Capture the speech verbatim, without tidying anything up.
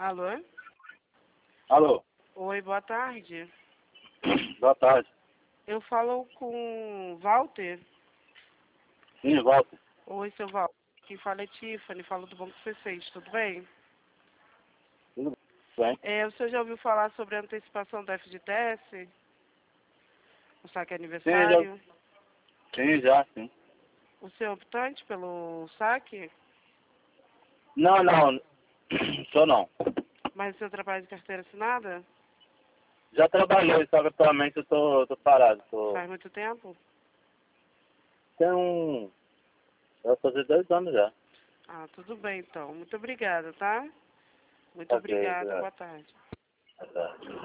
Alô? Alô, Oi, boa tarde. boa tarde. Eu falo com Walter. Sim, volta. Oi, seu Walter. Quem fala é Tiffany, falo do Banco C seis, tudo bem? Tudo bem? É, o senhor já ouviu falar sobre a antecipação da F G T S? O saque Sim, já, aniversário? sim, já, sim. O senhor é optante pelo saque? Não, não, só não. Mas o senhor trabalha de carteira assinada? Já trabalhei, só que atualmente eu tô, tô parado. Tô... Faz muito tempo? Tem um... Vai fazer dois anos já. Ah, tudo bem então. Muito obrigada, tá? Muito Ok, obrigada, já. boa tarde. Boa tarde.